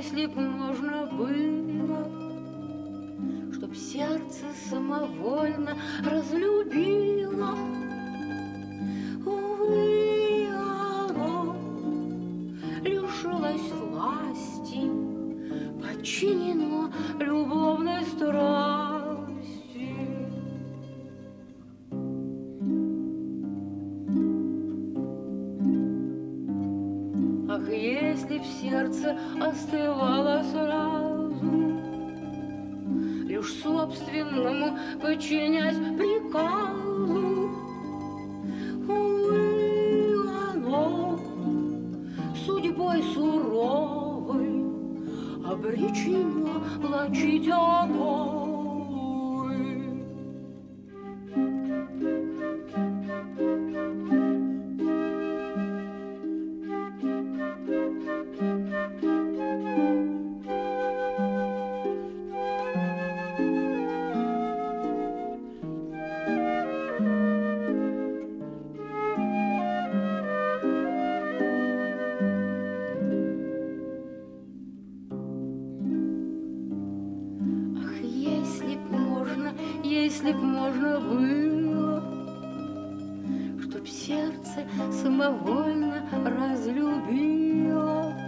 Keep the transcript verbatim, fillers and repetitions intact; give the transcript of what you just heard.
если б можно было, чтоб сердце самовольно разлюбило. Увы, оно лишилось власти, подчинено любовной страсти. Ах, если б сердце остывало сразу, лишь собственному подчинясь приказу, увы, оно судьбой суровой обречено влачить обои. Если б можно было, чтоб сердце самовольно разлюбило.